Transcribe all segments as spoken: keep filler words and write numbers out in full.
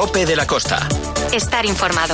Cope de la Costa. Estar informado.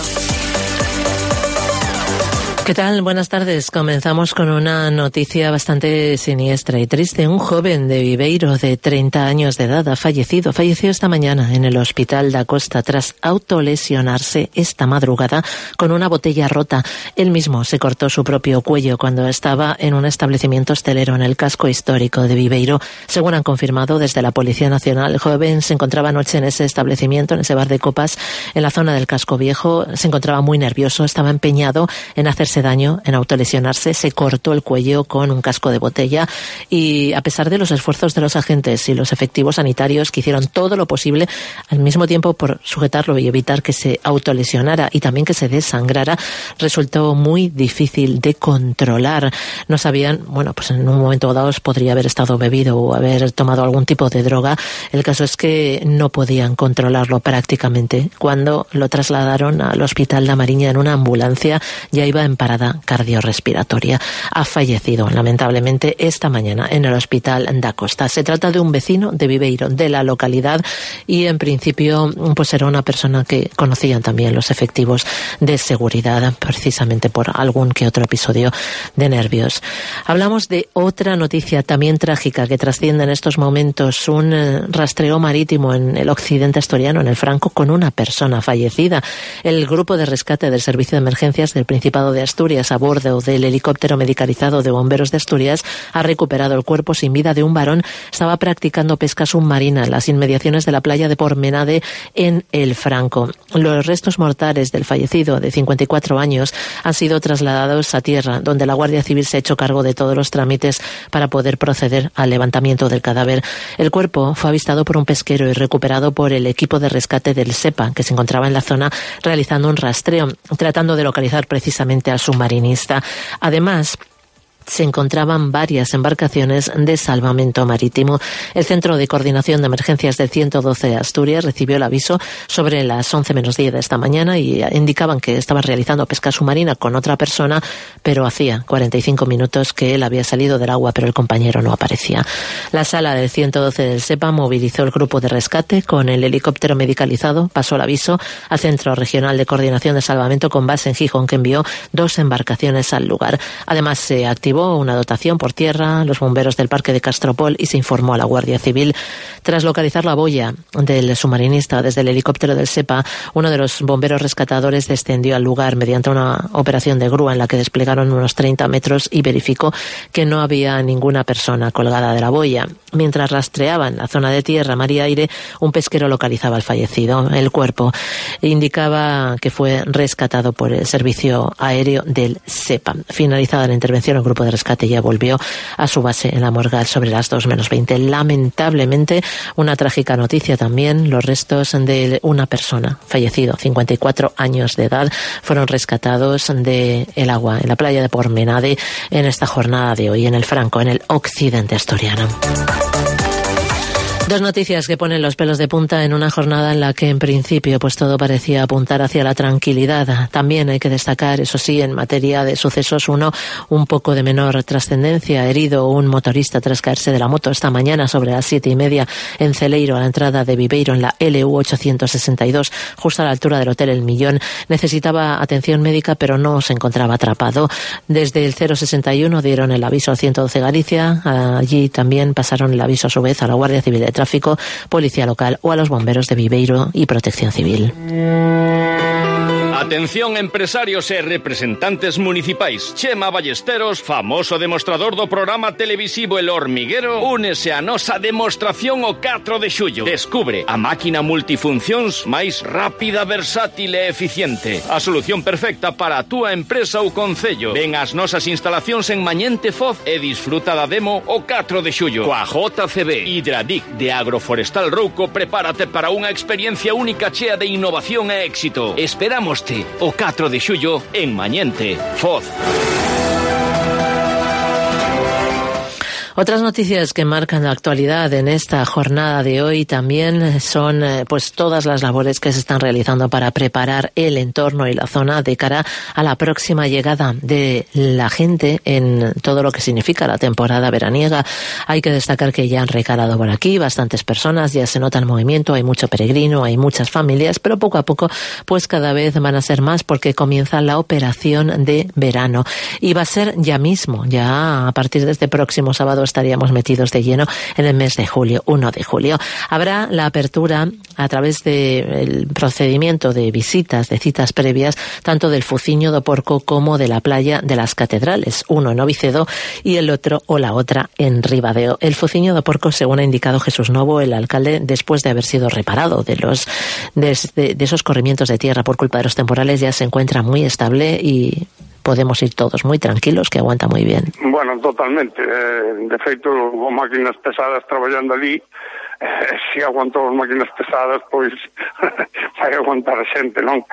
¿Qué tal? Buenas tardes. Comenzamos con una noticia bastante siniestra y triste. Un joven de Viveiro de treinta años de edad ha fallecido. Falleció esta mañana en el Hospital da Costa tras autolesionarse esta madrugada con una botella rota. Él mismo se cortó su propio cuello cuando estaba en un establecimiento hostelero en el casco histórico de Viveiro. Según han confirmado desde la Policía Nacional, el joven se encontraba anoche en ese establecimiento, en ese bar de copas, en la zona del casco viejo. Se encontraba muy nervioso, estaba empeñado en hacerse daño, en autolesionarse, se cortó el cuello con un casco de botella y a pesar de los esfuerzos de los agentes y los efectivos sanitarios que hicieron todo lo posible al mismo tiempo por sujetarlo y evitar que se autolesionara y también que se desangrara, resultó muy difícil de controlar. No sabían, bueno, pues en un momento dado podría haber estado bebido o haber tomado algún tipo de droga. El caso es que no podían controlarlo prácticamente. Cuando lo trasladaron al Hospital da Mariña en una ambulancia, ya iba en parada cardiorrespiratoria. Ha fallecido lamentablemente esta mañana en el Hospital da Costa. Se trata de un vecino de Viveiro, de la localidad, y en principio pues era una persona que conocían también los efectivos de seguridad, precisamente por algún que otro episodio de nervios. Hablamos de otra noticia también trágica que trasciende en estos momentos, un eh, rastreo marítimo en el occidente asturiano, en el Franco, con una persona fallecida. El grupo de rescate del Servicio de Emergencias del Principado de Asturias, a bordo del helicóptero medicalizado de bomberos de Asturias, ha recuperado el cuerpo sin vida de un varón. Estaba practicando pesca submarina en las inmediaciones de la playa de Pormenade en el Franco. Los restos mortales del fallecido, de cincuenta y cuatro años, han sido trasladados a tierra, donde la Guardia Civil se ha hecho cargo de todos los trámites para poder proceder al levantamiento del cadáver. El cuerpo fue avistado por un pesquero y recuperado por el equipo de rescate del SEPA, que se encontraba en la zona realizando un rastreo, tratando de localizar precisamente al submarinista. Además, se encontraban varias embarcaciones de salvamento marítimo. El Centro de Coordinación de Emergencias del ciento doce de Asturias recibió el aviso sobre las once menos diez de esta mañana y indicaban que estaba realizando pesca submarina con otra persona, pero hacía cuarenta y cinco minutos que él había salido del agua, pero el compañero no aparecía. La sala del ciento doce del SEPA movilizó el grupo de rescate con el helicóptero medicalizado, pasó el aviso al Centro Regional de Coordinación de Salvamento con base en Gijón, que envió dos embarcaciones al lugar. Además, se activó una dotación por tierra, los bomberos del Parque de Castropol, y se informó a la Guardia Civil. Tras localizar la boya del submarinista desde el helicóptero del SEPA, uno de los bomberos rescatadores descendió al lugar mediante una operación de grúa en la que desplegaron unos treinta metros y verificó que no había ninguna persona colgada de la boya. Mientras rastreaban la zona de tierra, mar y aire, un pesquero localizaba al fallecido. El cuerpo indicaba que fue rescatado por el servicio aéreo del SEPA. Finalizada la intervención, el grupo de rescate ya volvió a su base en la Morgal sobre las dos menos veinte. Lamentablemente, una trágica noticia también: los restos de una persona fallecida, cincuenta y cuatro años de edad, fueron rescatados del agua en la playa de Pormenade en esta jornada de hoy en el Franco, en el occidente asturiano. Dos noticias que ponen los pelos de punta en una jornada en la que en principio pues todo parecía apuntar hacia la tranquilidad. También hay que destacar, eso sí, en materia de sucesos, uno un poco de menor trascendencia. Herido un motorista tras caerse de la moto esta mañana sobre las siete y media en Celeiro, a la entrada de Viveiro, en la L U ochocientos sesenta y dos, justo a la altura del Hotel El Millón. Necesitaba atención médica, pero no se encontraba atrapado. Desde el cero sesenta y uno dieron el aviso al ciento doce Galicia. Allí también pasaron el aviso a su vez a la Guardia Civil de Tráfico, Policía Local o a los bomberos de Viveiro y Protección Civil. Atención empresarios e representantes municipais. Chema Ballesteros, famoso demostrador do programa televisivo El Hormiguero, únese a nosa demostración o catro de xullo. Descubre a máquina multifuncións máis rápida, versátil e eficiente. A solución perfecta para a túa empresa ou concello. Ven ás nosas instalacións en Mañente Foz e disfruta da demo o catro de xullo. Coa J C B Hidradic de Agroforestal Rouco, prepárate para unha experiencia única chea de innovación e éxito. Esperámoste o catro de xullo en Mañente Foz. Otras noticias que marcan la actualidad en esta jornada de hoy también son pues todas las labores que se están realizando para preparar el entorno y la zona de cara a la próxima llegada de la gente en todo lo que significa la temporada veraniega. Hay que destacar que ya han recalado por aquí bastantes personas, ya se nota el movimiento, hay mucho peregrino, hay muchas familias, pero poco a poco pues cada vez van a ser más porque comienza la operación de verano y va a ser ya mismo, ya a partir de este próximo sábado estaríamos metidos de lleno en el mes de julio, primero de julio. Habrá la apertura a través del procedimiento de visitas, de citas previas, tanto del Fuciño do Porco como de la playa de las Catedrales, uno en Ovicedo y el otro o la otra en Ribadeo. El Fuciño do Porco, según ha indicado Jesús Novo, el alcalde, después de haber sido reparado de los de, de, de esos corrimientos de tierra por culpa de los temporales, ya se encuentra muy estable y podemos ir todos muy tranquilos, que aguanta muy bien. Bueno, totalmente. Eh, de feito, con máquinas pesadas traballando ali, eh, se aguantou as máquinas pesadas, pois vai aguantar a xente, non?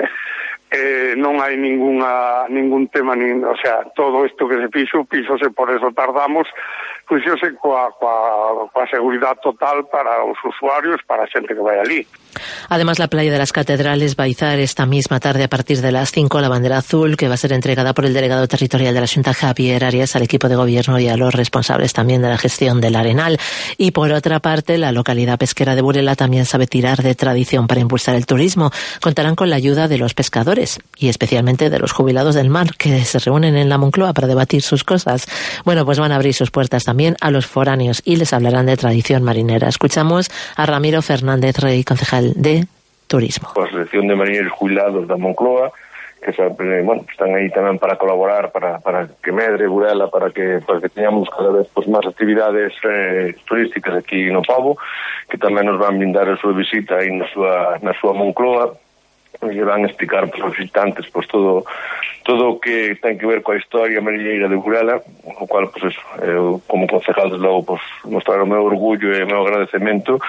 Eh, non hai ninguna, ningún tema, nin, o sea, todo isto que se fixo, fixose, por eso tardamos, fixose coa, coa, coa seguridade total para os usuarios, para a xente que vai ali. Además, la playa de las Catedrales va a izar esta misma tarde a partir de las cinco la bandera azul, que va a ser entregada por el delegado territorial de la Xunta, Javier Arias, al equipo de gobierno y a los responsables también de la gestión del Arenal. Y por otra parte, la localidad pesquera de Burela también sabe tirar de tradición para impulsar el turismo. Contarán con la ayuda de los pescadores y especialmente de los jubilados del mar, que se reúnen en la Moncloa para debatir sus cosas. Bueno, pues van a abrir sus puertas también a los foráneos y les hablarán de tradición marinera. Escuchamos a Ramiro Fernández Rey, concejal de Turismo. A Asociación de Mariñeiros Jubilados da Moncloa, que sempre, bueno, están aí tamén para colaborar, para, para que medre Burela, para que, para que teñamos cada vez pues, máis actividades eh, turísticas aquí no Pobo, que tamén nos van brindar a súa visita aí na súa, na súa Moncloa, e van a explicar pues, aos visitantes pues, todo todo o que ten que ver coa historia mariñeira de Burela, o cual, pues, eso, eu, como concejal, desde logo, pues, mostrar o meu orgullo e o meu agradecemento.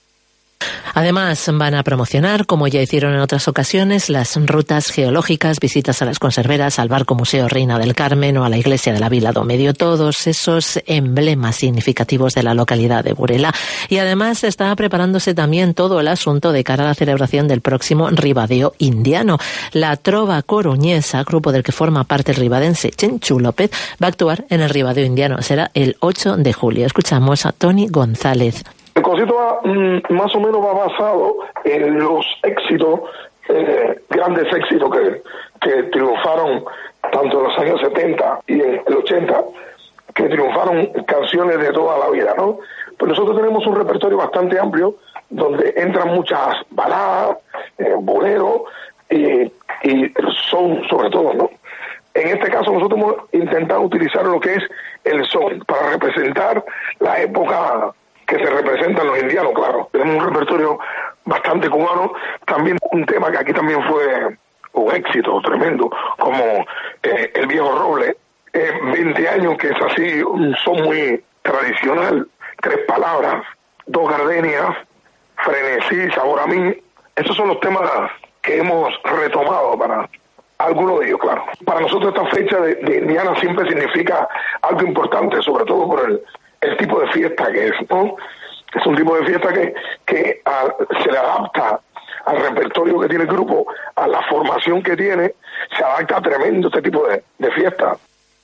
Además, van a promocionar, como ya hicieron en otras ocasiones, las rutas geológicas, visitas a las conserveras, al Barco Museo Reina del Carmen o a la Iglesia de la Vila do Medio, todos esos emblemas significativos de la localidad de Burela. Y además está preparándose también todo el asunto de cara a la celebración del próximo Ribadeo indiano. La Trova Coruñesa, grupo del que forma parte el ribadense Chenchu López, va a actuar en el Ribadeo indiano. Será el ocho de julio. Escuchamos a Tony González. El concierto va, mm, más o menos va basado en los éxitos, eh, grandes éxitos que, que triunfaron tanto en los años setenta y en el ochenta, que triunfaron canciones de toda la vida, ¿no? Pues nosotros tenemos un repertorio bastante amplio donde entran muchas baladas, eh, boleros y, y son sobre todo, ¿no? En este caso nosotros hemos intentado utilizar lo que es el son para representar la época que se representan los indianos, claro. Tenemos un repertorio bastante cubano, también un tema que aquí también fue un éxito tremendo, como eh, El Viejo Roble, eh, veinte años, que es así, un son muy tradicional, tres palabras, dos gardenias, frenesí, sabor a mí. Esos son los temas que hemos retomado para algunos de ellos, claro. Para nosotros esta fecha de, de Indiana siempre significa algo importante, sobre todo por el el tipo de fiesta que es, ¿no? Es un tipo de fiesta que, que a, se le adapta al repertorio que tiene el grupo, a la formación que tiene, se adapta tremendo este tipo de, de fiesta.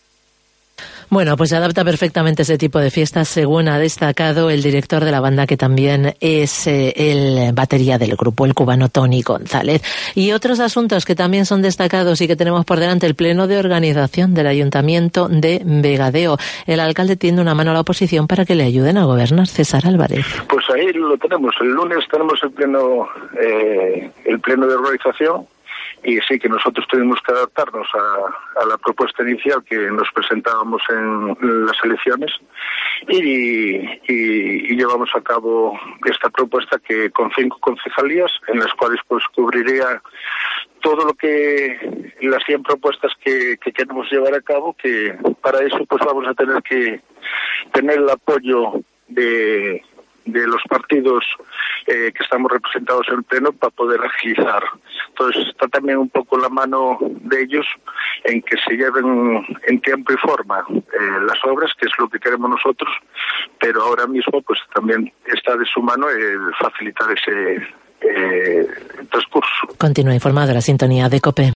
Bueno, pues se adapta perfectamente ese tipo de fiestas, según ha destacado el director de la banda, que también es eh, el batería del grupo, el cubano Tony González. Y otros asuntos que también son destacados y que tenemos por delante: el pleno de organización del Ayuntamiento de Vegadeo. El alcalde tiende una mano a la oposición para que le ayuden a gobernar. César Álvarez. Pues ahí lo tenemos. El lunes tenemos el pleno, eh, el pleno de organización. Y sí que nosotros tuvimos que adaptarnos a, a la propuesta inicial que nos presentábamos en las elecciones y, y, y llevamos a cabo esta propuesta, que con cinco concejalías, en las cuales pues cubriría todo lo que las cien propuestas que, que queremos llevar a cabo, que para eso pues vamos a tener que tener el apoyo de de los partidos eh, que estamos representados en el Pleno para poder agilizar. Entonces está también un poco la mano de ellos en que se lleven en tiempo y forma eh, las obras, que es lo que queremos nosotros, pero ahora mismo pues también está de su mano el facilitar ese eh, transcurso. Continúa informado la sintonía de COPE.